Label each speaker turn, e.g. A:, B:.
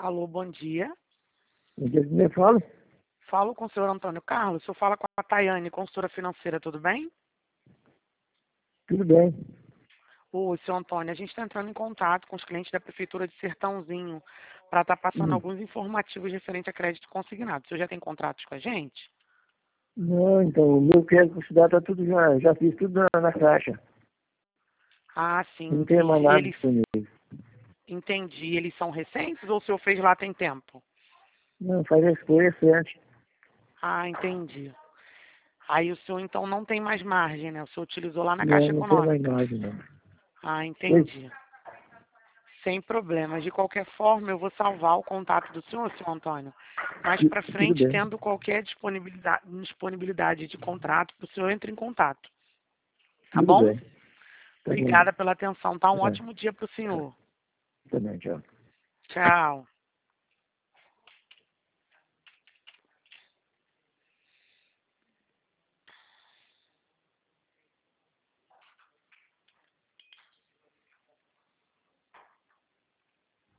A: Alô, bom dia.
B: Bom dia, quem fala?
A: Falo com o senhor Antônio Carlos. O senhor fala com a Tayane, consultora financeira, tudo bem?
B: Tudo bem.
A: Ô, senhor Antônio, a gente está entrando em contato com os clientes da Prefeitura de Sertãozinho para estar passando alguns informativos referentes a crédito consignado. O senhor já tem contratos com a gente?
B: Não, então, o meu crédito estudar tá tudo já fiz tudo na caixa.
A: Ah, sim,
B: Não tem mais nada disponível.
A: Entendi. Eles são recentes ou o senhor fez lá tem tempo?
B: Não, faz as coisas certas.
A: Ah, entendi. Aí o senhor então não tem mais margem, né? O senhor utilizou lá na
B: Não,
A: Caixa
B: não tem mais
A: Econômica.
B: nada, não.
A: Ah,
B: Oi,
A: entendi. Sem problemas. De qualquer forma, eu vou salvar o contato do senhor, senhor Antônio. Mais para
B: tudo
A: frente,
B: bem.
A: tendo qualquer disponibilidade de contrato, o senhor entra em contato. Tá
B: Tudo
A: bom?
B: bem. Tá bom.
A: Obrigada pela atenção. Tá um
B: Tá,
A: ótimo dia para o senhor.
B: também, tchau.
A: Tchau.